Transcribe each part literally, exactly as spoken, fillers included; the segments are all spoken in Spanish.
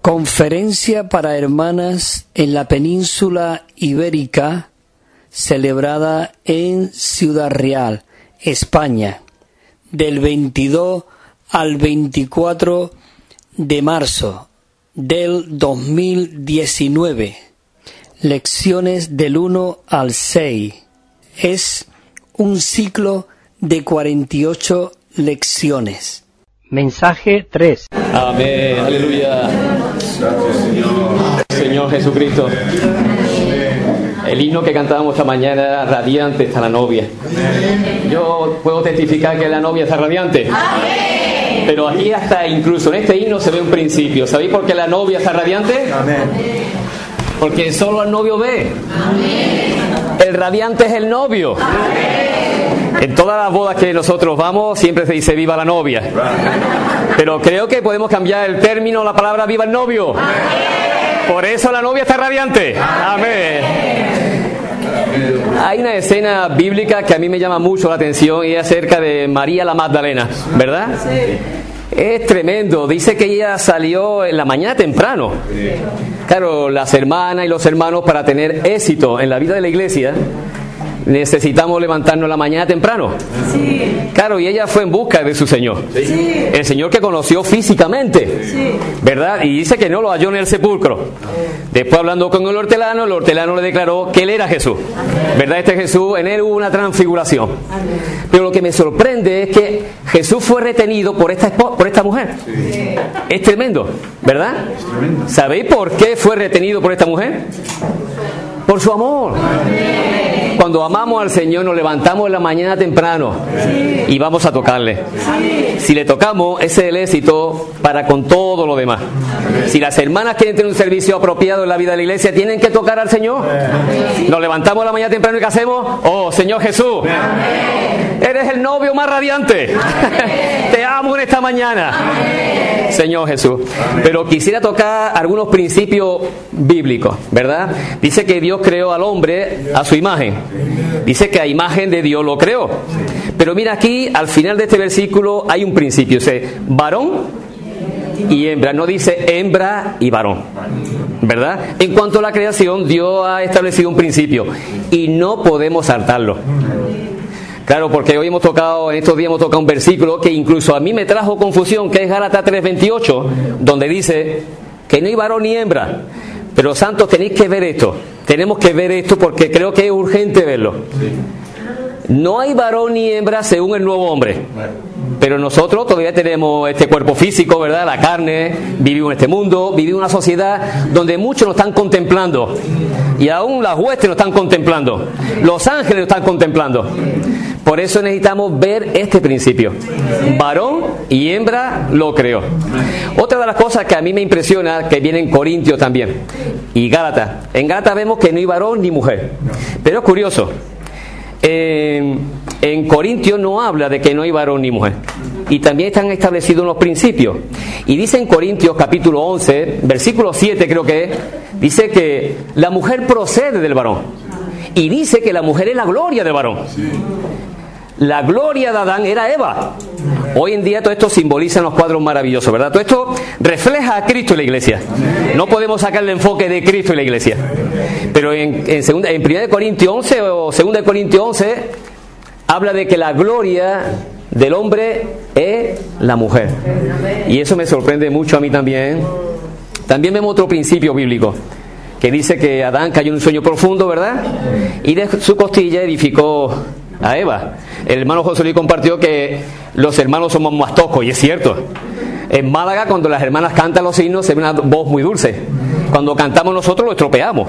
Conferencia para hermanas en la península ibérica, celebrada en Ciudad Real, España, del veintidós al veinticuatro de marzo del dos mil diecinueve. Lecciones del uno al seis. Es un ciclo de cuarenta y ocho lecciones. Mensaje tres. Amén, aleluya. Señor Jesucristo. El himno que cantábamos esta mañana era radiante está la novia. Yo puedo testificar que la novia está radiante. Pero aquí hasta incluso en este himno se ve un principio. ¿Sabéis por qué la novia está radiante? Porque solo el novio ve. El radiante es el novio. En todas las bodas que nosotros vamos siempre se dice viva la novia. Pero creo que podemos cambiar el término, la palabra viva el novio. Por eso la novia está radiante. Amén. Hay una escena bíblica que a mí me llama mucho la atención y es acerca de María la Magdalena, ¿verdad? Sí. Es tremendo. Dice que ella salió en la mañana temprano. Claro, las hermanas y los hermanos, para tener éxito en la vida de la iglesia, necesitamos levantarnos la mañana temprano. Sí. Claro, y ella fue en busca de su Señor. Sí. El Señor que conoció físicamente. Sí. ¿Verdad? Y dice que no lo halló en el sepulcro. Después, hablando con el hortelano, el hortelano le declaró que él era Jesús. ¿Verdad? Este Jesús, en él hubo una transfiguración. Pero lo que me sorprende es que Jesús fue retenido por esta, por esta mujer. Sí. Es tremendo, ¿verdad? Es tremendo. ¿Sabéis por qué fue retenido por esta mujer? Por su amor. Cuando amamos al Señor nos levantamos en la mañana temprano sí. y vamos a tocarle. Sí. Si le tocamos, ese es el éxito para con todo lo demás. Sí. Si las hermanas quieren tener un servicio apropiado en la vida de la iglesia, tienen que tocar al Señor. Sí. Nos levantamos en la mañana temprano y ¿qué hacemos? Oh, Señor Jesús, Amén. Eres el novio más radiante. Te amo en esta mañana. Amén. Señor Jesús. Amén. Pero quisiera tocar algunos principios bíblicos, ¿verdad? Dice que Dios creó al hombre a su imagen. Dice que a imagen de Dios lo creó. Pero mira aquí, al final de este versículo hay un principio. Dice, varón y hembra. No dice hembra y varón. ¿Verdad? En cuanto a la creación, Dios ha establecido un principio. Y no podemos saltarlo. Claro, porque hoy hemos tocado, en estos días hemos tocado un versículo que incluso a mí me trajo confusión, que es Gálatas tres veintiocho, donde dice que no hay varón ni hembra. Pero santos, tenéis que ver esto. Tenemos que ver esto porque creo que es urgente verlo. No hay varón ni hembra según el nuevo hombre. Pero nosotros todavía tenemos este cuerpo físico, ¿verdad? La carne, vivimos en este mundo, vivimos en una sociedad donde muchos nos están contemplando. Y aún las huestes nos están contemplando. Los ángeles nos están contemplando. Por eso necesitamos ver este principio. Varón y hembra lo creó. Otra de las cosas que a mí me impresiona, que viene en Corintios también, y Gálatas. En Gálatas vemos que no hay varón ni mujer. Pero es curioso. En, en Corintios no habla de que no hay varón ni mujer. Y también están establecidos unos principios. Y dice en Corintios capítulo once, versículo siete creo que es, dice que la mujer procede del varón. Y dice que la mujer es la gloria del varón. La gloria de Adán era Eva. Hoy en día todo esto simboliza los cuadros maravillosos, ¿verdad? Todo esto refleja a Cristo en la iglesia. No podemos sacar el enfoque de Cristo en la iglesia. Pero en, en, segunda, en primera de Corintios once o segunda de Corintios once habla de que la gloria del hombre es la mujer. Y eso me sorprende mucho a mí también. También vemos otro principio bíblico que dice que Adán cayó en un sueño profundo, ¿verdad? Y de su costilla edificó a Eva. El hermano José Luis compartió que los hermanos somos más toscos, y es cierto. En Málaga, cuando las hermanas cantan los himnos, se ve una voz muy dulce. Cuando cantamos nosotros, lo estropeamos.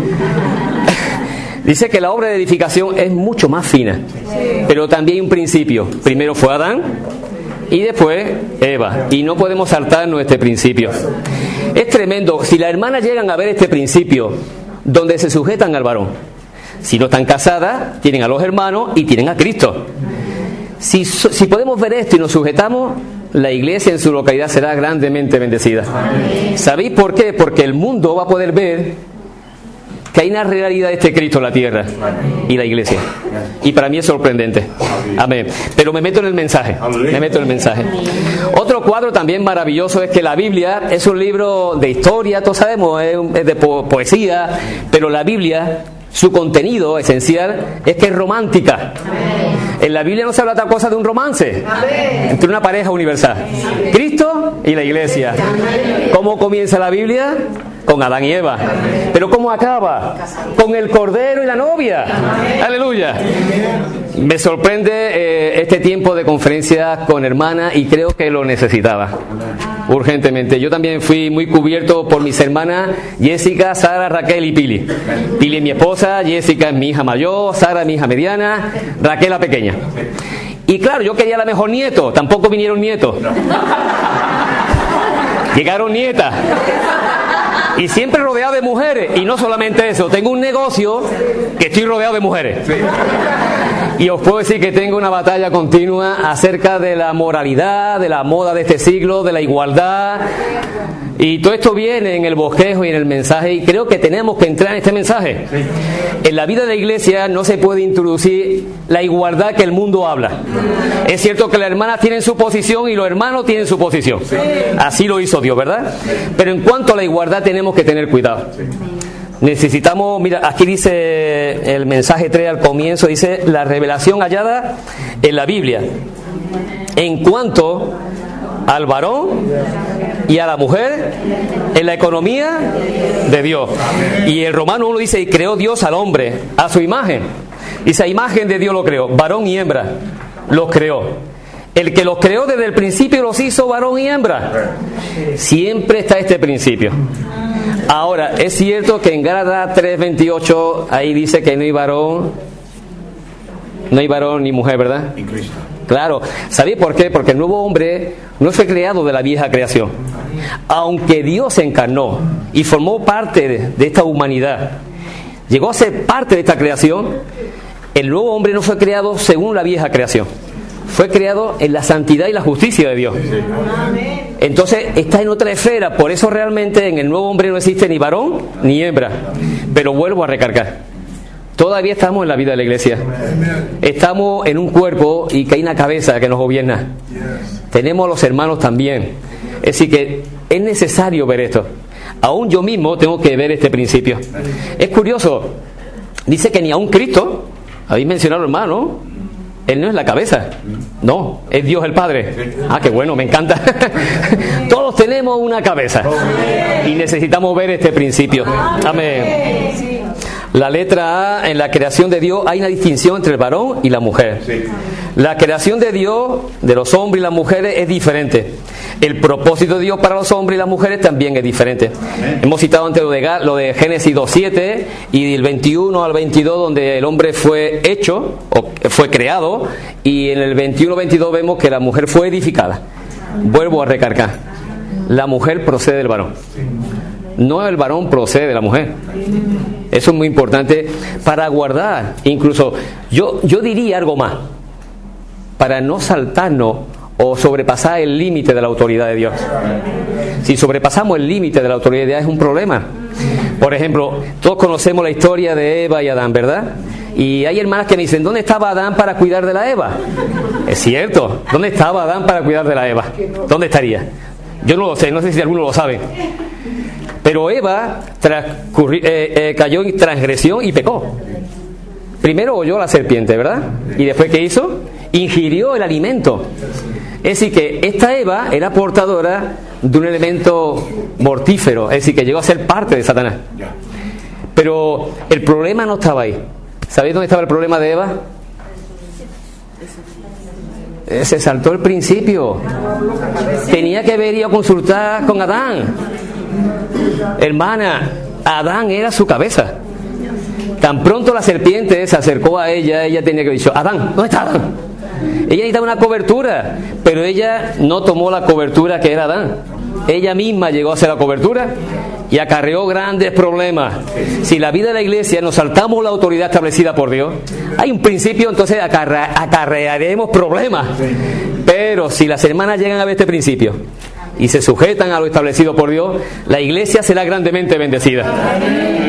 Dice que la obra de edificación es mucho más fina, pero también hay un principio. Primero fue Adán y después Eva, y no podemos saltarnos este principio. Es tremendo. Si las hermanas llegan a ver este principio, donde se sujetan al varón, si no están casadas, tienen a los hermanos y tienen a Cristo. Si, si podemos ver esto y nos sujetamos, la iglesia en su localidad será grandemente bendecida. ¿Sabéis por qué? Porque el mundo va a poder ver que hay una realidad de este Cristo en la tierra y la iglesia. Y para mí es sorprendente. Amén. Pero me meto en el mensaje. Me meto en el mensaje. Otro cuadro también maravilloso es que la Biblia es un libro de historia, todos sabemos, es de po- poesía, pero la Biblia, su contenido esencial es que es romántica. En la Biblia no se habla de otra cosa de un romance entre una pareja universal, Cristo y la iglesia. ¿Cómo comienza la Biblia? Con Adán y Eva. ¿Pero cómo acaba? Con el Cordero y la novia. Aleluya. Me sorprende eh, este tiempo de conferencia con hermanas y creo que lo necesitaba urgentemente. Yo también fui muy cubierto por mis hermanas Jessica, Sara, Raquel y Pili. Pili es mi esposa, Jessica es mi hija mayor, Sara es mi hija mediana, Raquel la pequeña. Y claro, yo quería la mejor nieto, tampoco vinieron nietos. Llegaron nietas. Y siempre rodeado de mujeres. Y no solamente eso, tengo un negocio que estoy rodeado de mujeres. Y os puedo decir que tengo una batalla continua acerca de la moralidad, de la moda de este siglo, de la igualdad. Y todo esto viene en el bosquejo y en el mensaje. Y creo que tenemos que entrar en este mensaje. En la vida de la iglesia no se puede introducir la igualdad que el mundo habla. Es cierto que las hermanas tienen su posición y los hermanos tienen su posición. Así lo hizo Dios, ¿verdad? Pero en cuanto a la igualdad tenemos que tener cuidado. Necesitamos, mira, aquí dice el mensaje tres al comienzo, dice la revelación hallada en la Biblia en cuanto al varón y a la mujer en la economía de Dios. Y el Romano uno dice, y creó Dios al hombre a su imagen. Dice, a imagen de Dios lo creó, varón y hembra los creó. El que los creó desde el principio los hizo varón y hembra. Siempre está este principio. Ahora, es cierto que en Gálatas tres veintiocho ahí dice que no hay varón, no hay varón ni mujer, ¿verdad? En Cristo. Claro, ¿sabéis por qué? Porque el nuevo hombre no fue creado de la vieja creación. Aunque Dios se encarnó y formó parte de, de esta humanidad, llegó a ser parte de esta creación, el nuevo hombre no fue creado según la vieja creación. Fue creado en la santidad y la justicia de Dios. Entonces está en otra esfera. Por eso realmente en el nuevo hombre no existe ni varón ni hembra. Pero vuelvo a recargar, todavía estamos en la vida de la iglesia. Estamos en un cuerpo y que hay una cabeza que nos gobierna. Tenemos los hermanos también. Es decir que es necesario ver esto. Aún yo mismo tengo que ver este principio. Es curioso. Dice que ni aún Cristo, habéis mencionado hermano, Él no es la cabeza, no, es Dios el Padre. Ah, qué bueno, me encanta. Todos tenemos una cabeza y necesitamos ver este principio. Amén. La letra A, en la creación de Dios hay una distinción entre el varón y la mujer. La creación de Dios, de los hombres y las mujeres, es diferente. El propósito de Dios para los hombres y las mujeres también es diferente. Hemos citado antes lo de, lo de Génesis dos siete y del veintiuno al veintidós, donde el hombre fue hecho, o fue creado, y en el veintiuno veintidós vemos que la mujer fue edificada. Vuelvo a recargar, la mujer procede del varón, no el varón procede de la mujer. Eso es muy importante para guardar. Incluso yo, yo diría algo más, para no saltarnos o sobrepasar el límite de la autoridad de Dios. Si sobrepasamos el límite de la autoridad de Dios es un problema. Por ejemplo, todos conocemos la historia de Eva y Adán, ¿verdad? Y hay hermanas que me dicen, ¿dónde estaba Adán para cuidar de la Eva? Es cierto, ¿dónde estaba Adán para cuidar de la Eva? ¿Dónde estaría? Yo no lo sé, no sé si alguno lo sabe. Pero Eva transcurri- eh, eh, cayó en transgresión y pecó. Primero oyó la serpiente, ¿verdad? Y después, ¿qué hizo? Ingirió el alimento. Es decir, que esta Eva era portadora de un elemento mortífero, es decir, que llegó a ser parte de Satanás. Pero el problema no estaba ahí. ¿Sabéis dónde estaba el problema de Eva? Se saltó el principio. Tenía que haber ido a consultar con Adán. Hermana, Adán era su cabeza. Tan pronto la serpiente se acercó a ella, ella tenía que haber dicho, Adán, ¿dónde está Adán? Ella necesitaba una cobertura, pero ella no tomó la cobertura que era Adán. Ella misma llegó a hacer la cobertura y acarreó grandes problemas. Si la vida de la iglesia nos saltamos la autoridad establecida por Dios, hay un principio, entonces acarre, acarrearemos problemas. Pero si las hermanas llegan a ver este principio y se sujetan a lo establecido por Dios, la iglesia será grandemente bendecida. Es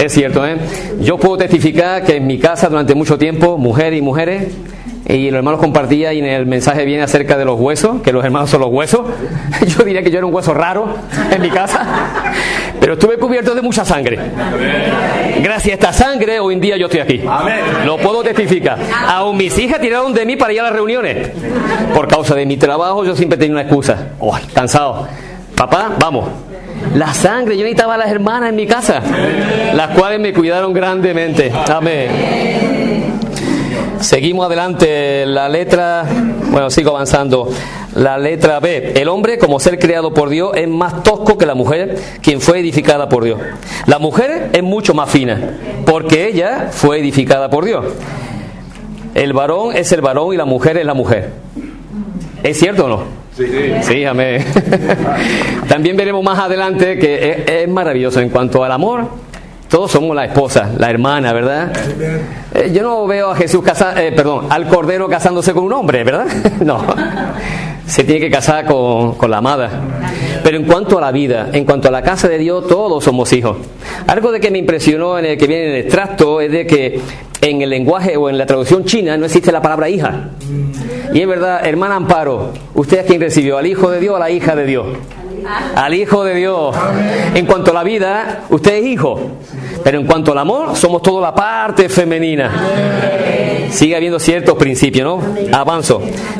Es cierto, ¿eh? Yo puedo testificar que en mi casa durante mucho tiempo, mujeres y mujeres, y los hermanos compartían, y en el mensaje viene acerca de los huesos, que los hermanos son los huesos. Yo diría que yo era un hueso raro en mi casa, pero estuve cubierto de mucha sangre. Gracias a esta sangre, hoy en día yo estoy aquí. Lo puedo testificar. Aún mis hijas tiraron de mí para ir a las reuniones. Por causa de mi trabajo, yo siempre tenía una excusa. Oh, cansado. Papá, vamos. La sangre, yo necesitaba a las hermanas en mi casa, las cuales me cuidaron grandemente. Amén. Seguimos adelante, la letra, bueno, sigo avanzando. La letra B. El hombre, como ser creado por Dios, es más tosco que la mujer, quien fue edificada por Dios. La mujer es mucho más fina, porque ella fue edificada por Dios. El varón es el varón y la mujer es la mujer. ¿Es cierto o no? Sí, sí. Sí, amén. También veremos más adelante que es, es maravilloso en cuanto al amor. Todos somos la esposa, la hermana, ¿verdad? Eh, yo no veo a Jesús casar, eh, perdón, al Cordero casándose con un hombre, ¿verdad? No. Se tiene que casar con, con la amada. Pero en cuanto a la vida, en cuanto a la casa de Dios, todos somos hijos. Algo de que me impresionó en el que viene en el extracto es de que en el lenguaje o en la traducción china no existe la palabra hija. Y es verdad, hermana Amparo, ¿usted a quién recibió? ¿Al hijo de Dios o a la hija de Dios? Al hijo de Dios. En cuanto a la vida, usted es hijo. Pero en cuanto al amor, somos toda la parte femenina. Sigue habiendo ciertos principios, ¿no? Avanzo.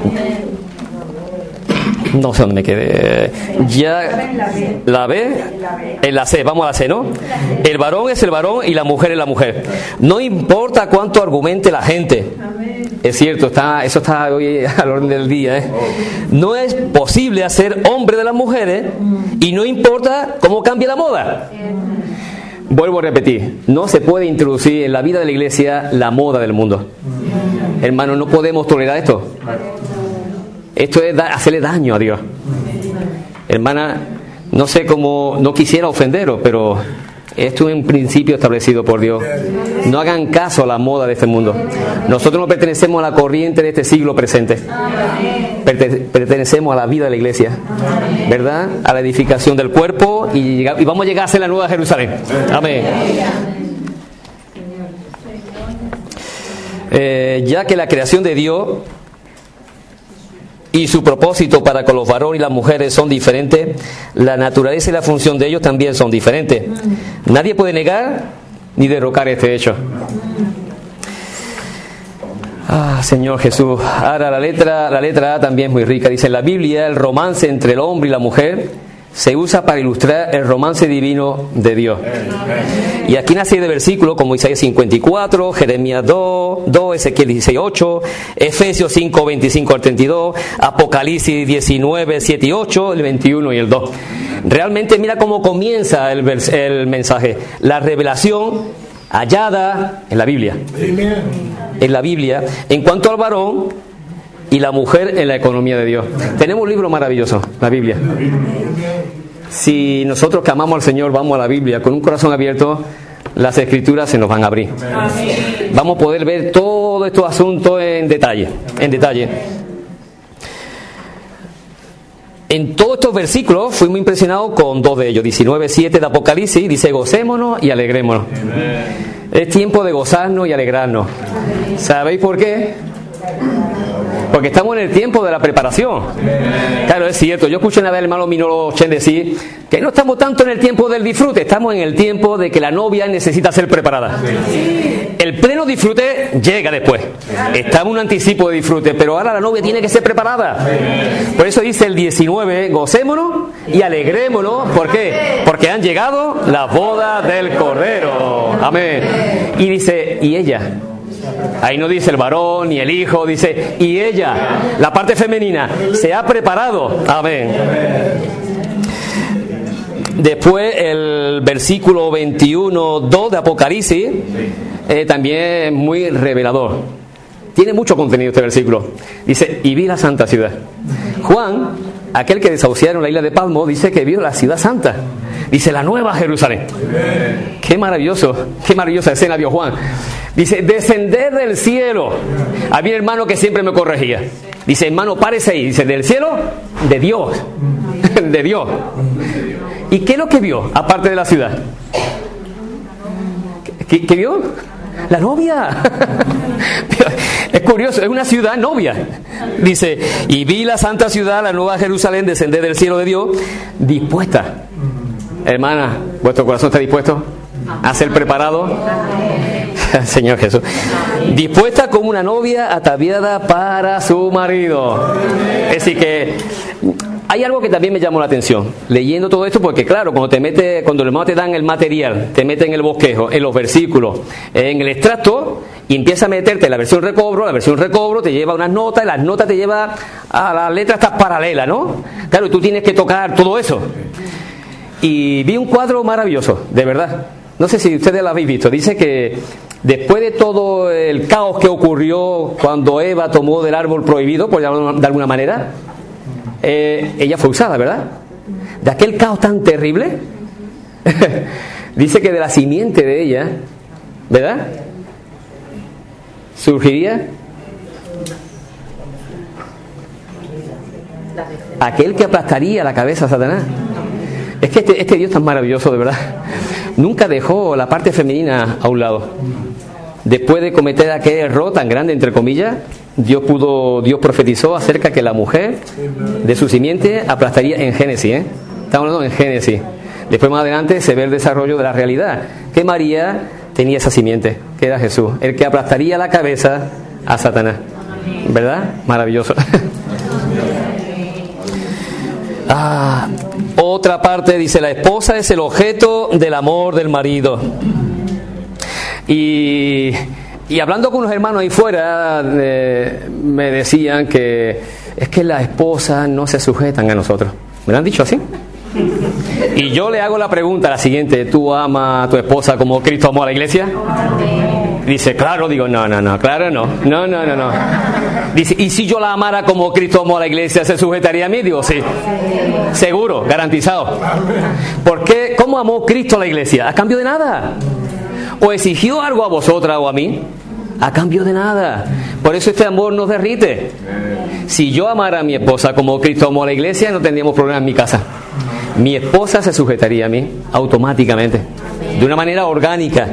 No sé dónde me quedé. Ya la B, en la C, vamos a la C, ¿no? El varón es el varón y la mujer es la mujer. No importa cuánto argumente la gente. Es cierto, está, eso está hoy al orden del día, ¿eh? No es posible hacer hombre de las mujeres y no importa cómo cambie la moda. Vuelvo a repetir, no se puede introducir en la vida de la iglesia la moda del mundo. Hermanos, no podemos tolerar esto. Esto es da- hacerle daño a Dios. Hermana, no sé cómo, no quisiera ofenderos, pero esto es un principio establecido por Dios. No hagan caso a la moda de este mundo. Nosotros no pertenecemos a la corriente de este siglo presente. Perte- pertenecemos a la vida de la iglesia, ¿verdad? A la edificación del cuerpo y, llega- y vamos a llegar a ser la nueva Jerusalén. Amén. Eh, ya que la creación de Dios y su propósito para con los varones y las mujeres son diferentes, la naturaleza y la función de ellos también son diferentes. Nadie puede negar ni derrocar este hecho. Ah, Señor Jesús. Ahora la letra, la letra A también es muy rica. Dice, en la Biblia el romance entre el hombre y la mujer se usa para ilustrar el romance divino de Dios. Y aquí una serie de versículos como Isaías cincuenta y cuatro, Jeremías dos, dos, Ezequiel dieciséis, ocho, Efesios cinco, veinticinco al treinta y dos, Apocalipsis diecinueve, siete y ocho, el veintiuno y el dos. Realmente mira cómo comienza el, vers- el mensaje. La revelación hallada en la Biblia. En la Biblia, en cuanto al varón y la mujer en la economía de Dios. Tenemos un libro maravilloso, la Biblia. Si nosotros que amamos al Señor vamos a la Biblia con un corazón abierto, las Escrituras se nos van a abrir. Vamos a poder ver todos estos asuntos en detalle, en detalle. En todos estos versículos fui muy impresionado con dos de ellos. diecinueve siete de Apocalipsis dice, gocémonos y alegrémonos. Es tiempo de gozarnos y alegrarnos. ¿Sabéis por qué? Porque estamos en el tiempo de la preparación. Claro, es cierto. Yo escuché una vez al hermano Minoro Chen decir que no estamos tanto en el tiempo del disfrute, estamos en el tiempo de que la novia necesita ser preparada. El pleno disfrute llega después. Estamos en un anticipo de disfrute, pero ahora la novia tiene que ser preparada. Por eso dice el diecinueve, gocémonos y alegrémonos. ¿Por qué? Porque han llegado las bodas del Cordero. Amén. Y dice, y ella. Ahí no dice el varón ni el hijo, dice, y ella, la parte femenina, se ha preparado. Amén. Después el versículo veintiuno, dos de Apocalipsis, eh, también es muy revelador. Tiene mucho contenido este versículo. Dice, y vi la santa ciudad. Juan, aquel que desahuciaron la isla de Patmos, dice que vio la ciudad santa. Dice, la nueva Jerusalén. Qué maravilloso, qué maravillosa escena vio Juan. Dice, descender del cielo. Había un hermano que siempre me corregía. Dice, hermano, párese ahí. Dice, del cielo, de Dios. De Dios. ¿Y qué es lo que vio, aparte de la ciudad? ¿Qué, qué vio? La novia. Es curioso, es una ciudad novia. Dice, y vi la santa ciudad, la nueva Jerusalén, descender del cielo de Dios, dispuesta. Hermana, ¿vuestro corazón está dispuesto a ser preparado? Señor Jesús. Dispuesta como una novia ataviada para su marido. Es decir que hay algo que también me llamó la atención leyendo todo esto, porque claro, cuando te mete, cuando los hermanos te dan el material, te meten en el bosquejo, en los versículos, en el extracto, y empieza a meterte la versión recobro, la versión recobro te lleva unas notas, y las notas te lleva a las letras estas paralelas, ¿no? Claro, y tú tienes que tocar todo eso. Y vi un cuadro maravilloso, de verdad. No sé si ustedes lo habéis visto. Dice que después de todo el caos que ocurrió cuando Eva tomó del árbol prohibido, por llamarlo de alguna manera, eh, ella fue usada, ¿verdad? De aquel caos tan terrible, dice que de la simiente de ella, ¿verdad?, surgiría aquel que aplastaría la cabeza a Satanás. Es que este, este Dios tan maravilloso, de verdad, nunca dejó la parte femenina a un lado. Después de cometer aquel error tan grande, entre comillas, Dios pudo, Dios profetizó acerca que la mujer de su simiente aplastaría en Génesis, ¿eh? Estamos hablando en Génesis. Después más adelante se ve el desarrollo de la realidad, que María tenía esa simiente, que era Jesús, el que aplastaría la cabeza a Satanás. ¿Verdad? Maravilloso. Ah, otra parte dice, la esposa es el objeto del amor del marido. Y, y hablando con unos hermanos ahí fuera, eh, me decían que es que las esposas no se sujetan a nosotros. ¿Me lo han dicho así? Y yo le hago la pregunta, la siguiente: ¿tú amas a tu esposa como Cristo amó a la iglesia? Dice, claro. Digo, no, no, no, claro no. No, no, no, no. Dice, ¿y si yo la amara como Cristo amó a la iglesia, se sujetaría a mí? Digo, sí. Seguro, garantizado. ¿Por qué? ¿Cómo amó Cristo a la iglesia? ¿A cambio de nada? ¿O exigió algo a vosotras o a mí? A cambio de nada. Por eso este amor nos derrite. Si yo amara a mi esposa como Cristo amó a la iglesia, no tendríamos problema en mi casa. Mi esposa se sujetaría a mí automáticamente, de una manera orgánica.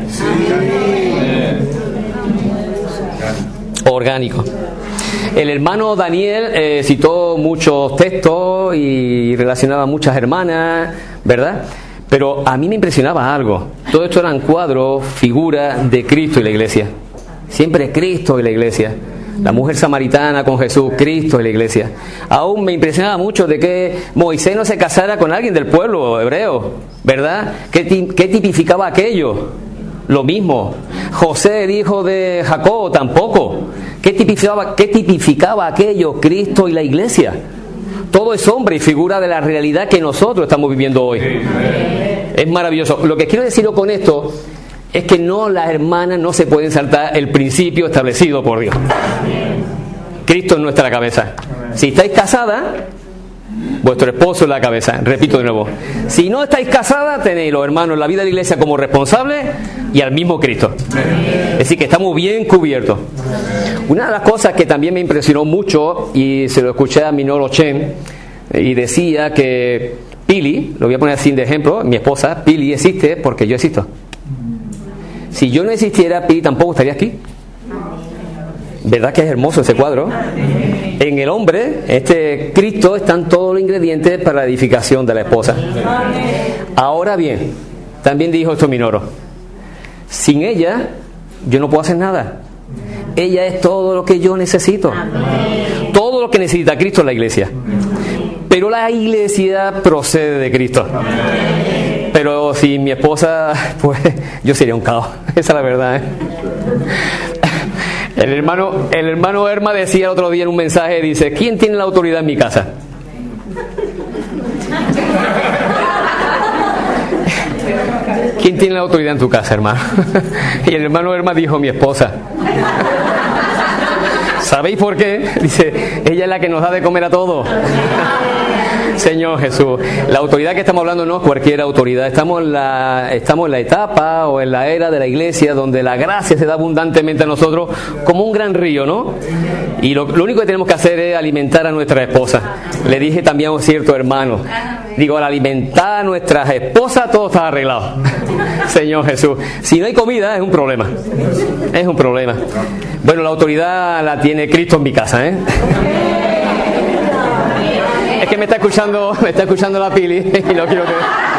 Orgánico. El hermano Daniel eh, citó muchos textos y relacionaba a muchas hermanas, ¿verdad? Pero a mí me impresionaba algo. Todo esto eran cuadros, figuras de Cristo y la iglesia. Siempre Cristo y la iglesia. La mujer samaritana con Jesús, Cristo y la iglesia. Aún me impresionaba mucho de que Moisés no se casara con alguien del pueblo hebreo, ¿verdad? ¿Qué, qué tipificaba aquello? Lo mismo. José, el hijo de Jacob, tampoco. ¿Qué tipificaba, qué tipificaba aquello? Cristo y la iglesia. Todo es sombra y figura de la realidad que nosotros estamos viviendo hoy. Es maravilloso. Lo que quiero decirlo con esto es que no, las hermanas no se pueden saltar el principio establecido por Dios. Cristo es nuestra cabeza. Si estáis casadas, vuestro esposo es la cabeza. Repito de nuevo. Si no estáis casadas, tenéis los hermanos en la vida de la iglesia como responsables y al mismo Cristo. Es decir, que estamos bien cubiertos. Una de las cosas que también me impresionó mucho, y se lo escuché a Minoro Chen, y decía que Pili, lo voy a poner así de ejemplo, mi esposa, Pili existe porque yo existo. Si yo no existiera, Pili tampoco estaría aquí. ¿Verdad que es hermoso ese cuadro? En el hombre, este Cristo, están todos los ingredientes para la edificación de la esposa. Ahora bien, también dijo esto Minoro, sin ella yo no puedo hacer nada. Ella es todo lo que yo necesito. Todo lo que necesita Cristo es la iglesia. Pero la iglesia procede de Cristo. Pero si mi esposa, pues yo sería un caos. Esa es la verdad, ¿eh? El hermano, el hermano Herma decía el otro día en un mensaje, dice, ¿quién tiene la autoridad en mi casa? ¿Quién tiene la autoridad en tu casa, hermano? Y el hermano Herma dijo, mi esposa. ¿Sabéis por qué? Dice, ella es la que nos da de comer a todos. Señor Jesús. La autoridad que estamos hablando no es cualquier autoridad. Estamos en, la, estamos en la etapa o en la era de la iglesia donde la gracia se da abundantemente a nosotros como un gran río, ¿no? Y lo, lo único que tenemos que hacer es alimentar a nuestra esposa. Le dije también a un cierto hermano, digo, al alimentar a nuestras esposas todo está arreglado. Señor Jesús. Si no hay comida es un problema. Es un problema. Bueno, la autoridad la tiene Cristo en mi casa, ¿eh? Es que me está escuchando, me está escuchando la Pili y no quiero que...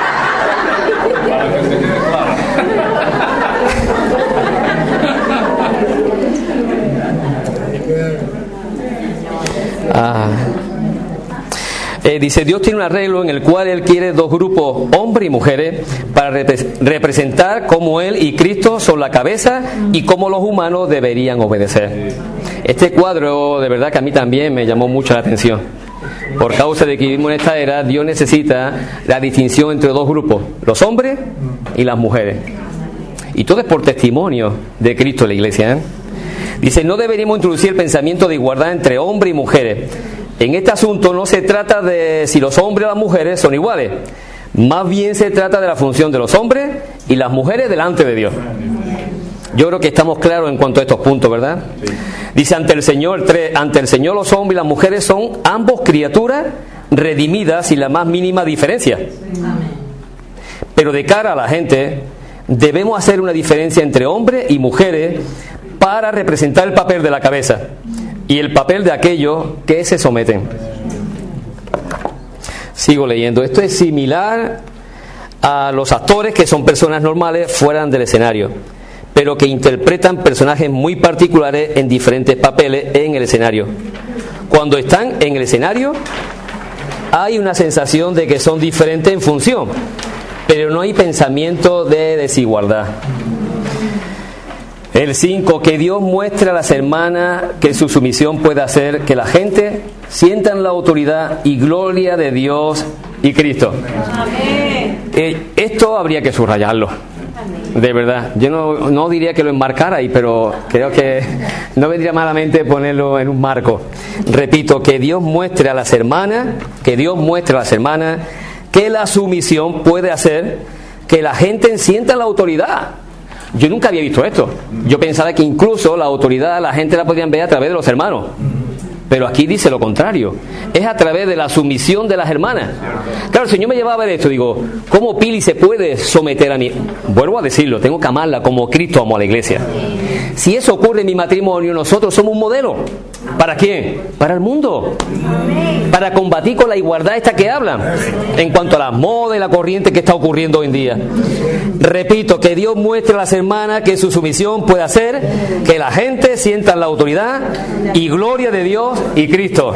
Ah. Eh, dice, Dios tiene un arreglo en el cual Él quiere dos grupos, hombres y mujeres, para repre- representar cómo Él y Cristo son la cabeza y cómo los humanos deberían obedecer. Este cuadro, de verdad que a mí también me llamó mucho la atención. Por causa de que vivimos en esta era, Dios necesita la distinción entre dos grupos, los hombres y las mujeres. Y todo es por testimonio de Cristo en la iglesia, ¿eh? Dice, no deberíamos introducir el pensamiento de igualdad entre hombres y mujeres. En este asunto no se trata de si los hombres o las mujeres son iguales. Más bien se trata de la función de los hombres y las mujeres delante de Dios. Yo creo que estamos claros en cuanto a estos puntos, ¿verdad? Sí. Dice, ante el Señor, ante el Señor los hombres y las mujeres son ambos criaturas redimidas sin la más mínima diferencia. Pero de cara a la gente, debemos hacer una diferencia entre hombres y mujeres para representar el papel de la cabeza y el papel de aquellos que se someten. Sigo leyendo. Esto es similar a los actores que son personas normales fuera del escenario, pero que interpretan personajes muy particulares en diferentes papeles en el escenario. Cuando están en el escenario, hay una sensación de que son diferentes en función, pero no hay pensamiento de desigualdad. El cinco, que Dios muestre a las hermanas que su sumisión puede hacer que la gente sientan la autoridad y gloria de Dios y Cristo. Amén. Eh, esto habría que subrayarlo. De verdad, yo no, no diría que lo enmarcara ahí, pero creo que no vendría malamente ponerlo en un marco. Repito, que Dios muestre a las hermanas, que Dios muestre a las hermanas que la sumisión puede hacer que la gente sienta la autoridad. Yo nunca había visto esto. Yo pensaba que incluso la autoridad la gente la podían ver a través de los hermanos. Pero aquí dice lo contrario. Es a través de la sumisión de las hermanas. Claro, el Señor me llevaba a ver esto. Digo, ¿cómo Pili se puede someter a mí? Vuelvo a decirlo, tengo que amarla como Cristo amó a la iglesia. Si eso ocurre en mi matrimonio, nosotros somos un modelo. ¿Para quién? Para el mundo. Para combatir con la igualdad esta que hablan. En cuanto a la moda y la corriente que está ocurriendo hoy en día. Repito, que Dios muestre a las hermanas que su sumisión puede hacer que la gente sienta la autoridad y gloria de Dios y Cristo.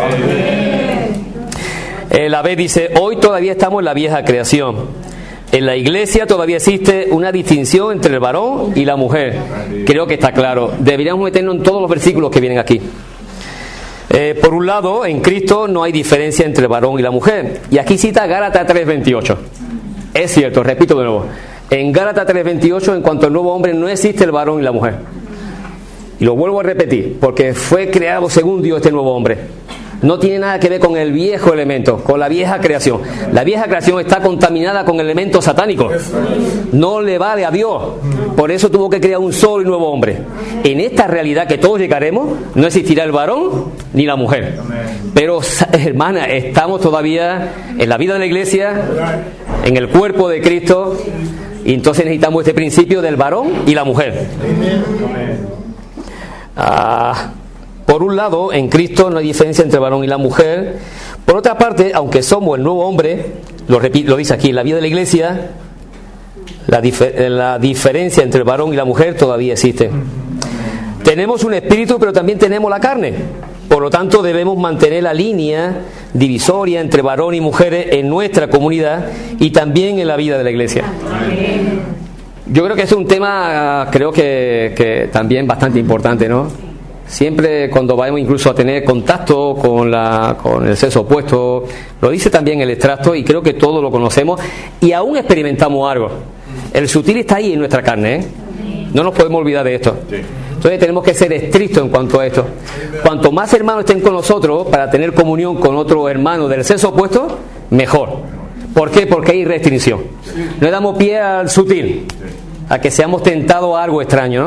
Eh, la B dice, hoy todavía estamos en la vieja creación. En la iglesia todavía existe una distinción entre el varón y la mujer. Creo que está claro. Deberíamos meternos en todos los versículos que vienen aquí. Eh, por un lado, en Cristo no hay diferencia entre el varón y la mujer. Y aquí cita Gálatas tres veintiocho. Es cierto, repito de nuevo. En Gálatas tres veintiocho, en cuanto al nuevo hombre, no existe el varón y la mujer. Y lo vuelvo a repetir, porque fue creado según Dios este nuevo hombre. No tiene nada que ver con el viejo elemento, con la vieja creación. La vieja creación está contaminada con elementos satánicos. No le vale a Dios. Por eso tuvo que crear un solo y nuevo hombre. En esta realidad que todos llegaremos, no existirá el varón ni la mujer. Pero, hermana, estamos todavía en la vida de la iglesia, en el cuerpo de Cristo, y entonces necesitamos este principio del varón y la mujer. Ah... Por un lado, en Cristo no hay diferencia entre el varón y la mujer. Por otra parte, aunque somos el nuevo hombre, lo, repito, lo dice aquí, en la vida de la iglesia, la, difer- la diferencia entre el varón y la mujer todavía existe. Tenemos un espíritu, pero también tenemos la carne. Por lo tanto, debemos mantener la línea divisoria entre varón y mujeres en nuestra comunidad y también en la vida de la iglesia. Yo creo que es un tema, creo que, que también bastante importante, ¿no? Siempre cuando vayamos incluso a tener contacto con, la, con el sexo opuesto, lo dice también el extracto y creo que todos lo conocemos y aún experimentamos algo. El sutil está ahí en nuestra carne, ¿eh? No nos podemos olvidar de esto. Entonces tenemos que ser estrictos en cuanto a esto. Cuanto más hermanos estén con nosotros para tener comunión con otro hermano del sexo opuesto, mejor. ¿Por qué? Porque hay restricción. No le damos pie al sutil, a que seamos tentados a algo extraño, ¿no?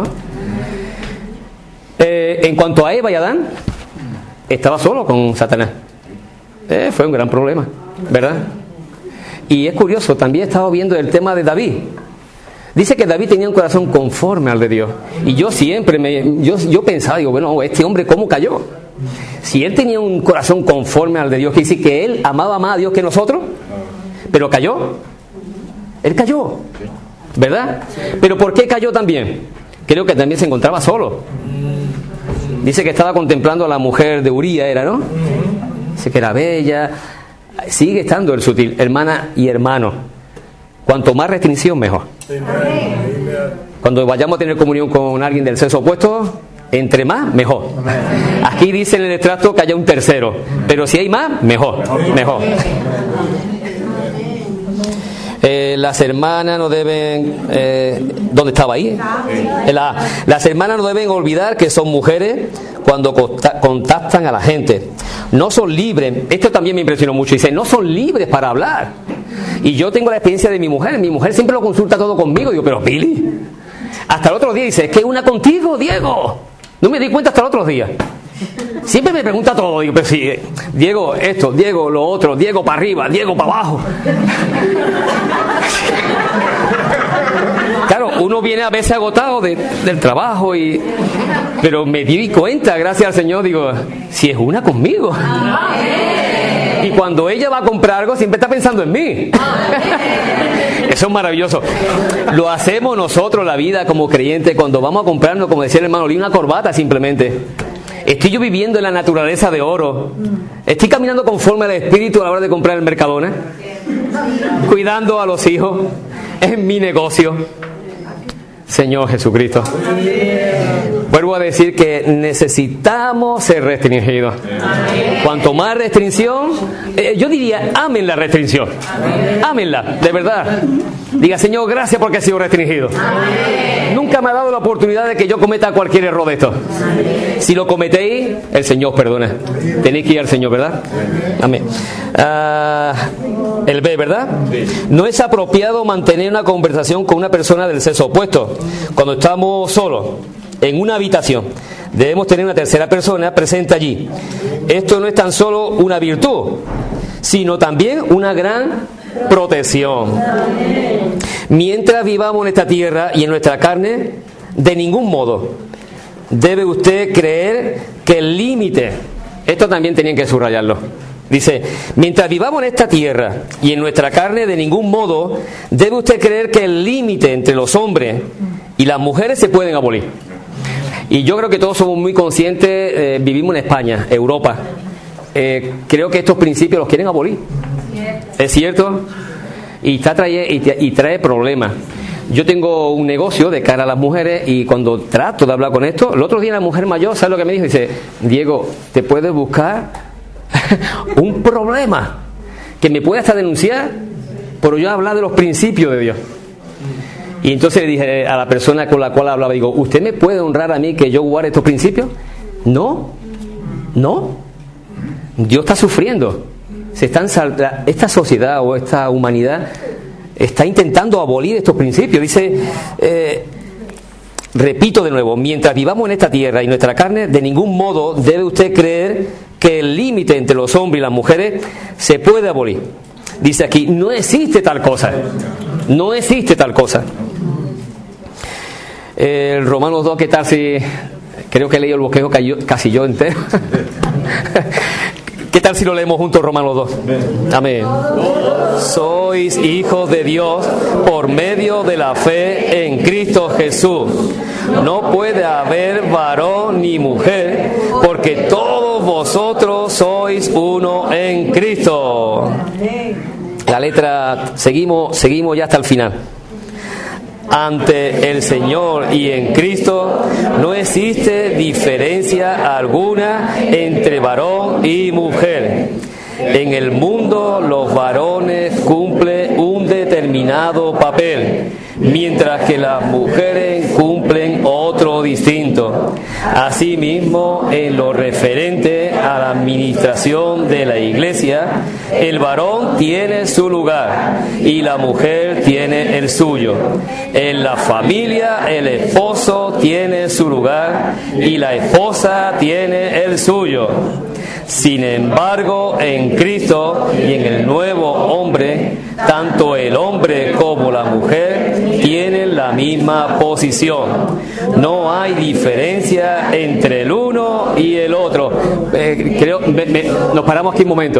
Eh, en cuanto a Eva y Adán, estaba solo con Satanás. Eh, fue un gran problema, ¿verdad? Y es curioso, también he estado viendo el tema de David. Dice que David tenía un corazón conforme al de Dios. Y yo siempre me, yo, yo pensaba, digo, bueno, este hombre, ¿cómo cayó? Si él tenía un corazón conforme al de Dios, quiere decir que él amaba más a Dios que nosotros, pero cayó. Él cayó, ¿verdad? Pero ¿por qué cayó también? Creo que también se encontraba solo. Dice que estaba contemplando a la mujer de Uría, era, ¿no? Dice que era bella. Sigue estando el sutil, hermana y hermano. Cuanto más restricción, mejor. Cuando vayamos a tener comunión con alguien del sexo opuesto, entre más, mejor. Aquí dice en el extracto que haya un tercero, pero si hay más, mejor, mejor. Eh, las hermanas no deben... Eh, ¿Dónde estaba ahí? La, las hermanas no deben olvidar que son mujeres cuando contactan a la gente. No son libres. Esto también me impresionó mucho. Dice, no son libres para hablar. Y yo tengo la experiencia de mi mujer. Mi mujer siempre lo consulta todo conmigo. Digo, pero Billy, hasta el otro día dice, es que una contigo, Diego. No me di cuenta hasta el otro día. Siempre me pregunta todo. Digo, pero sí, Diego esto, Diego lo otro, Diego para arriba, Diego para abajo. Claro, uno viene a veces agotado de, del trabajo, y pero me di cuenta, gracias al Señor, digo, si es una conmigo. Y cuando ella va a comprar algo, siempre está pensando en mí. Eso es maravilloso. Lo hacemos nosotros, la vida, como creyentes, cuando vamos a comprarnos, como decía el hermano Lee, una corbata simplemente. Estoy yo viviendo en la naturaleza de oro. Estoy caminando conforme al Espíritu a la hora de comprar el Mercadona. Cuidando a los hijos. Es mi negocio. Señor Jesucristo. Vuelvo a decir que necesitamos ser restringidos. Cuanto más restricción, eh, yo diría, amen la restricción. Ámenla, de verdad. Diga, Señor, gracias porque he sido restringido. Nunca me ha dado la oportunidad de que yo cometa cualquier error de esto. Si lo cometéis, el Señor perdona. Tenéis que ir al Señor, ¿verdad? Amén. Uh, el B, ¿verdad? No es apropiado mantener una conversación con una persona del sexo opuesto cuando estamos solos en una habitación. Debemos tener una tercera persona presente allí. Esto no es tan solo una virtud, sino también una gran protección. Mientras vivamos en esta tierra y en nuestra carne, de ningún modo debe usted creer que el límite, esto también tenían que subrayarlo, dice, mientras vivamos en esta tierra y en nuestra carne, de ningún modo debe usted creer que el límite entre los hombres y las mujeres se pueden abolir. Y yo creo que todos somos muy conscientes, eh, vivimos en España, Europa, eh, creo que estos principios los quieren abolir. ¿Es cierto? Y, está trae, y, y trae problemas. Yo tengo un negocio de cara a las mujeres, y cuando trato de hablar con esto, el otro día la mujer mayor, ¿sabe lo que me dijo? Dice, Diego, te puedes buscar un problema que me puede hasta denunciar por yo hablar de los principios de Dios. Y entonces le dije a la persona con la cual hablaba, digo, ¿usted me puede honrar a mí que yo guarde estos principios? No, no. Dios está sufriendo. Se están sal- esta sociedad o esta humanidad está intentando abolir estos principios. Dice, eh, repito de nuevo, mientras vivamos en esta tierra y nuestra carne, de ningún modo debe usted creer que el límite entre los hombres y las mujeres se puede abolir. Dice aquí, no existe tal cosa. No existe tal cosa. El Romanos dos, ¿qué tal si... Creo que he leído el bosquejo casi yo entero. ¿Qué tal si lo leemos juntos, Romanos dos? Amén. Sois hijos de Dios por medio de la fe en Cristo Jesús. No puede haber varón ni mujer, porque todos vosotros sois uno en Cristo. La letra, seguimos, seguimos ya hasta el final. Ante el Señor y en Cristo no existe diferencia alguna entre varón y mujer. En el mundo los varones cumplen un determinado papel, mientras que las mujeres cumplen otro otro distinto. Asimismo, en lo referente a la administración de la iglesia, el varón tiene su lugar y la mujer tiene el suyo. En la familia, el esposo tiene su lugar y la esposa tiene el suyo. Sin embargo, en Cristo y en el nuevo hombre, tanto el hombre como la mujer tienen la misma posición. No hay diferencia entre el uno y el otro. Eh, creo, me, me, nos paramos aquí un momento.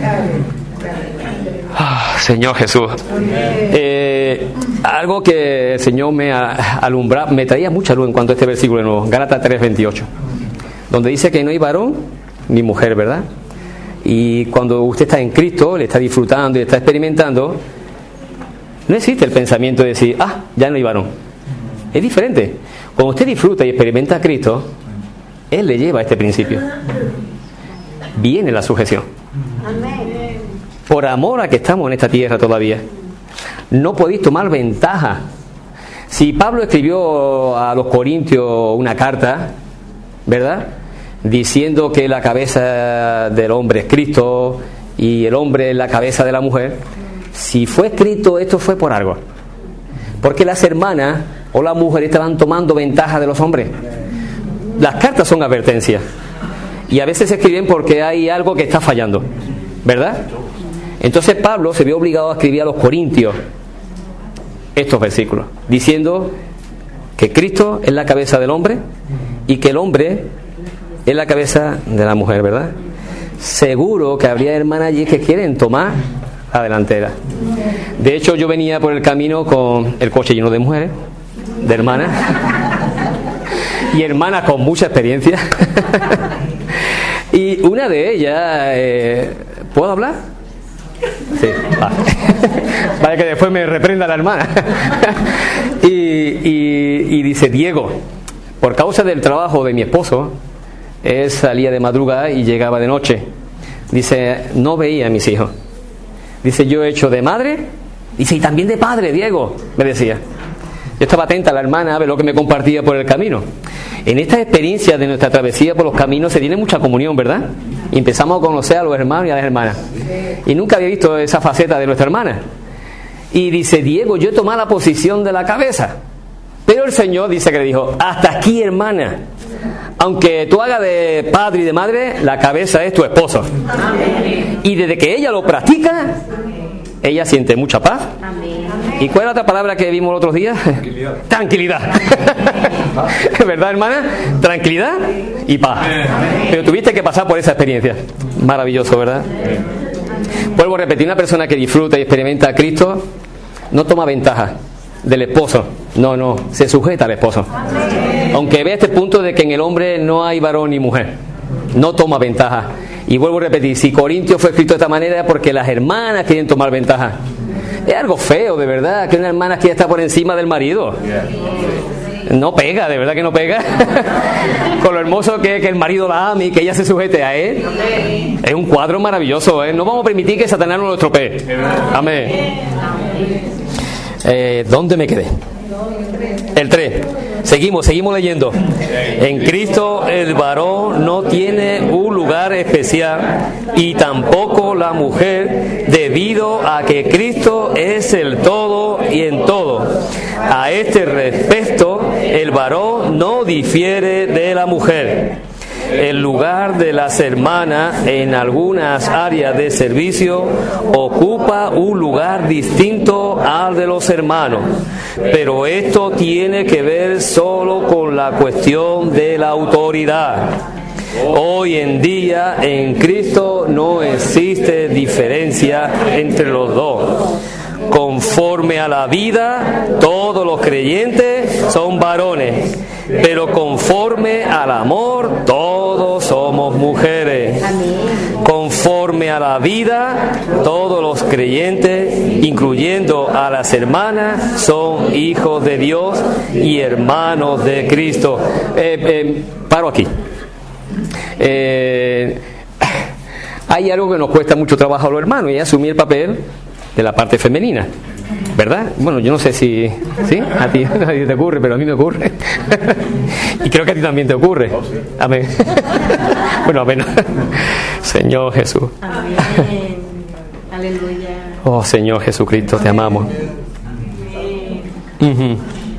Ah, Señor Jesús. Eh, algo que el Señor me alumbra, me traía mucha luz en cuanto a este versículo nuevo, Gálatas tres veintiocho, donde dice que no hay varón ni mujer, ¿verdad? Y cuando usted está en Cristo, le está disfrutando y está experimentando, no existe el pensamiento de decir, ah, ya no hay varón. Es diferente. Cuando usted disfruta y experimenta a Cristo, Él le lleva a este principio. Viene la sujeción. Por amor a que estamos en esta tierra todavía, no podéis tomar ventaja. Si Pablo escribió a los Corintios una carta, ¿verdad?, diciendo que la cabeza del hombre es Cristo y el hombre es la cabeza de la mujer, si fue escrito esto fue por algo, porque las hermanas o las mujeres estaban tomando ventaja de los hombres. Las cartas son advertencias y a veces se escriben porque hay algo que está fallando, ¿verdad? Entonces Pablo se vio obligado a escribir a los Corintios estos versículos diciendo que Cristo es la cabeza del hombre y que el hombre es la cabeza de la mujer, ¿verdad? Seguro que habría hermanas allí que quieren tomar la delantera. De hecho, yo venía por el camino con el coche lleno de mujeres, de hermanas, y hermanas con mucha experiencia. Y una de ellas, eh, ¿puedo hablar? Sí, vale. Vale, que después me reprenda la hermana. y, y, y dice, Diego, por causa del trabajo de mi esposo, él salía de madrugada y llegaba de noche. Dice, no veía a mis hijos. Dice, yo he hecho de madre. Dice, y también de padre, Diego, me decía. Yo estaba atenta a la hermana a ver lo que me compartía por el camino. En esta experiencia de nuestra travesía por los caminos se tiene mucha comunión, ¿verdad? Y empezamos a conocer a los hermanos y a las hermanas. Y nunca había visto esa faceta de nuestra hermana. Y dice, Diego, yo he tomado la posición de la cabeza. Pero el Señor dice que le dijo, hasta aquí, hermana. Aunque tú hagas de padre y de madre, la cabeza es tu esposo. Amén. Y desde que ella lo practica, ella siente mucha paz. Amén. ¿Y cuál es la otra palabra que vimos los otros días? Tranquilidad. Tranquilidad. ¿Verdad, hermana? Tranquilidad y paz. Pero tuviste que pasar por esa experiencia. Maravilloso, ¿verdad? Vuelvo a repetir, una persona que disfruta y experimenta a Cristo no toma ventaja del esposo. No, no, se sujeta al esposo. Aunque vea este punto de que en el hombre no hay varón ni mujer, no toma ventaja. Y vuelvo a repetir, si Corintios fue escrito de esta manera es porque las hermanas quieren tomar ventaja. Es algo feo, de verdad, que una hermana quiera estar por encima del marido. No pega, de verdad que no pega. Con lo hermoso que es que el marido la ame y que ella se sujete a él. Es un cuadro maravilloso, ¿eh? No vamos a permitir que Satanás nos lo estropee. Amén. Eh, ¿Dónde me quedé? El tres. Seguimos, seguimos leyendo. En Cristo el varón no tiene un lugar especial y tampoco la mujer, debido a que Cristo es el todo y en todo. A este respecto, el varón no difiere de la mujer. El lugar de las hermanas en algunas áreas de servicio ocupa un lugar distinto al de los hermanos, pero esto tiene que ver solo con la cuestión de la autoridad. Hoy en día en Cristo no existe diferencia entre los dos. Conforme a la vida, todos los creyentes son varones, pero conforme al amor, todos somos mujeres. Conforme a la vida, todos los creyentes, incluyendo a las hermanas, son hijos de Dios y hermanos de Cristo. Eh, eh, paro aquí. Eh, hay algo que nos cuesta mucho trabajo a los hermanos y es asumir el papel de la parte femenina. ¿Verdad? Bueno, yo no sé si... ¿Sí? A ti, a ti te ocurre, pero a mí me ocurre. Y creo que a ti también te ocurre. Amén. Bueno, amén. Señor Jesús. Amén. Aleluya. Oh, Señor Jesucristo, te amamos. Uh-huh.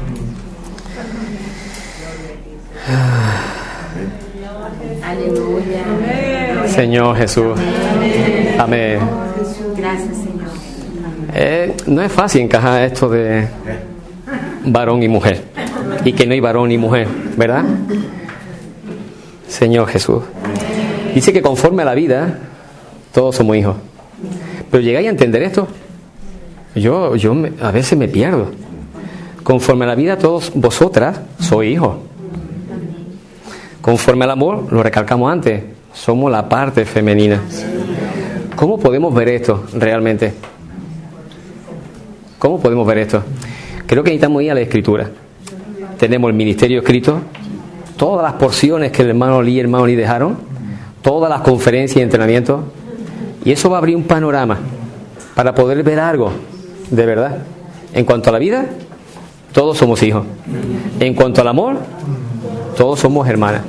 Aleluya. Señor Jesús. Amén. Gracias, Señor. Eh, no es fácil encajar esto de varón y mujer. Y que no hay varón ni mujer, ¿verdad? Señor Jesús. Dice que conforme a la vida, todos somos hijos. Pero llegáis a entender esto. Yo, yo me, a veces me pierdo. Conforme a la vida, todos vosotras sois hijos. Conforme al amor, lo recalcamos antes, somos la parte femenina. ¿Cómo podemos ver esto realmente? ¿Cómo podemos ver esto? Creo que necesitamos ir a la Escritura. Tenemos el ministerio escrito, todas las porciones que el hermano Lee y el hermano Lee dejaron, todas las conferencias y entrenamientos, y eso va a abrir un panorama para poder ver algo de verdad. En cuanto a la vida, todos somos hijos. En cuanto al amor, todos somos hermanas.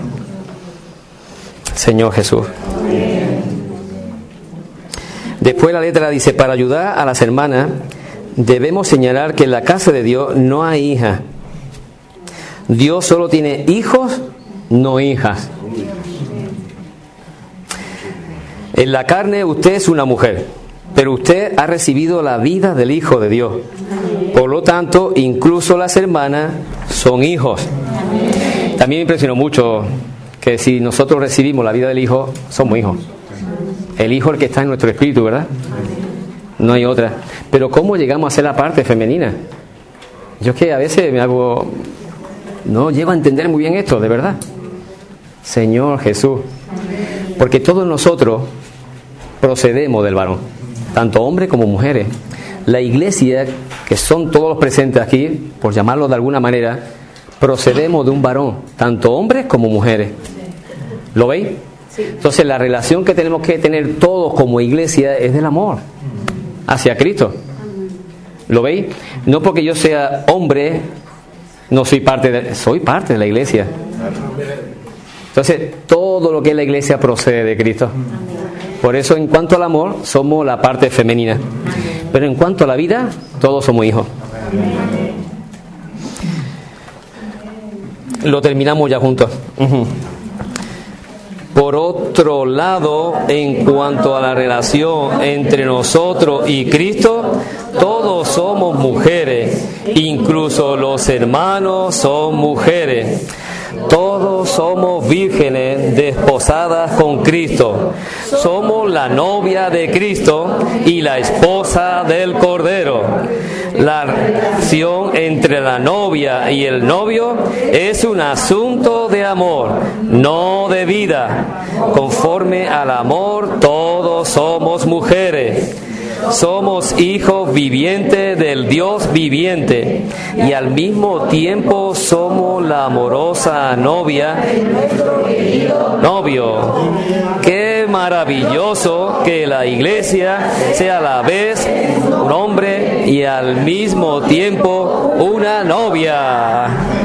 Señor Jesús. Después la letra dice, para ayudar a las hermanas, debemos señalar que en la casa de Dios no hay hijas. Dios solo tiene hijos, no hijas. En la carne usted es una mujer, pero usted ha recibido la vida del Hijo de Dios. Por lo tanto, incluso las hermanas son hijos. También me impresionó mucho que si nosotros recibimos la vida del Hijo, somos hijos. El Hijo es el que está en nuestro espíritu, ¿verdad? No hay otra. Pero ¿cómo llegamos a ser la parte femenina? Yo es que a veces me hago... No llego a entender muy bien esto, de verdad. Señor Jesús. Porque todos nosotros procedemos del varón, tanto hombres como mujeres. La iglesia, que son todos los presentes aquí, por llamarlo de alguna manera, procedemos de un varón, tanto hombres como mujeres. ¿Lo veis? Entonces la relación que tenemos que tener todos como iglesia es del amor hacia Cristo. ¿Lo veis? No porque yo sea hombre, no soy parte de, soy parte de la iglesia. Entonces todo lo que es la iglesia procede de Cristo. Por eso en cuanto al amor somos la parte femenina, pero en cuanto a la vida todos somos hijos. Lo terminamos ya juntos. Uh-huh. Por otro lado, en cuanto a la relación entre nosotros y Cristo, todos somos mujeres, incluso los hermanos son mujeres. Todos somos vírgenes desposadas con Cristo. Somos la novia de Cristo y la esposa del Cordero. La relación entre la novia y el novio es un asunto de amor, no de vida. Conforme al amor, todos somos mujeres. Somos hijos vivientes del Dios viviente y al mismo tiempo somos la amorosa novia, novio. Qué maravilloso que la iglesia sea a la vez un hombre y al mismo tiempo una novia.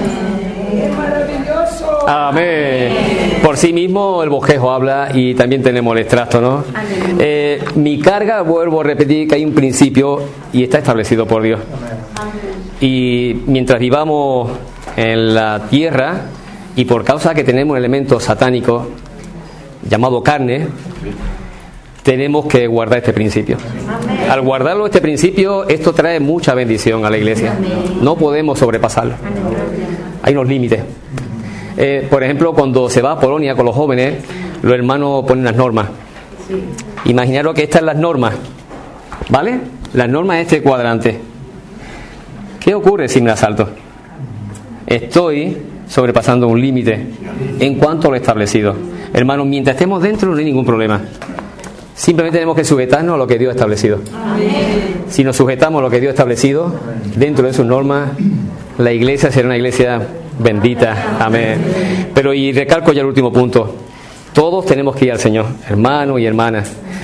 Amén. Por sí mismo el bosquejo habla y también tenemos el extracto, ¿no? Eh, mi carga, vuelvo a repetir que hay un principio y está establecido por Dios. Y mientras vivamos en la tierra y por causa que tenemos un elemento satánico llamado carne, tenemos que guardar este principio. Al guardarlo este principio, esto trae mucha bendición a la iglesia. No podemos sobrepasarlo. Hay unos límites. Eh, por ejemplo, cuando se va a Polonia con los jóvenes, los hermanos ponen las normas. Imaginaros que estas son las normas, ¿vale? Las normas de este cuadrante. ¿Qué ocurre si me asalto? Estoy sobrepasando un límite en cuanto a lo establecido. Hermanos, mientras estemos dentro no hay ningún problema. Simplemente tenemos que sujetarnos a lo que Dios ha establecido. Si nos sujetamos a lo que Dios ha establecido, dentro de sus normas, la iglesia será una iglesia bendita. Amén. Pero y recalco ya el último punto. Todos tenemos que ir al Señor, hermanos y hermanas.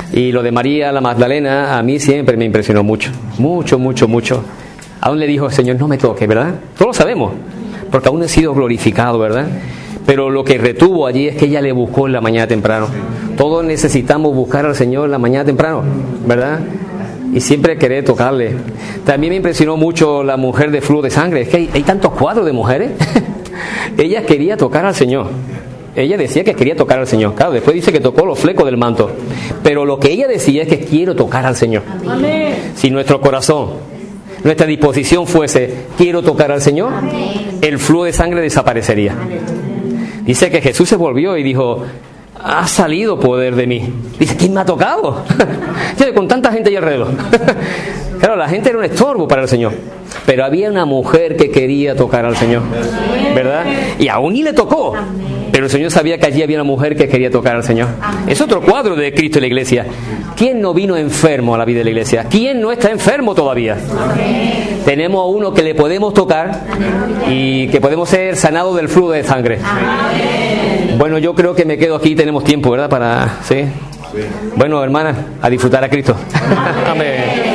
Y lo de María la Magdalena a mí siempre me impresionó mucho, mucho, mucho, mucho. Aún le dijo, Señor, no me toques, ¿verdad? Todos lo sabemos, porque aún he sido glorificado, ¿verdad? Pero lo que retuvo allí es que ella le buscó en la mañana temprano. Todos necesitamos buscar al Señor en la mañana temprano, ¿verdad? Y siempre querer tocarle. También me impresionó mucho la mujer de flujo de sangre. Es que hay, hay tantos cuadros de mujeres. Ella quería tocar al Señor. Ella decía que quería tocar al Señor. Claro, después dice que tocó los flecos del manto. Pero lo que ella decía es que quiero tocar al Señor. Amén. Si nuestro corazón, nuestra disposición fuese quiero tocar al Señor, amén, el flujo de sangre desaparecería. Amén. Dice que Jesús se volvió y dijo, ha salido poder de mí. Dice, ¿quién me ha tocado? Con tanta gente ahí alrededor. Claro, la gente era un estorbo para el Señor. Pero había una mujer que quería tocar al Señor, ¿verdad? Y aún ni le tocó. Pero el Señor sabía que allí había una mujer que quería tocar al Señor. Es otro cuadro de Cristo y la iglesia. ¿Quién no vino enfermo a la vida de la iglesia? ¿Quién no está enfermo todavía? Amén. Tenemos a uno que le podemos tocar y que podemos ser sanados del flujo de sangre. Amén. Bueno, yo creo que me quedo aquí. Tenemos tiempo, ¿verdad? Para, ¿sí? Sí. Bueno, hermanas, a disfrutar a Cristo. Amén.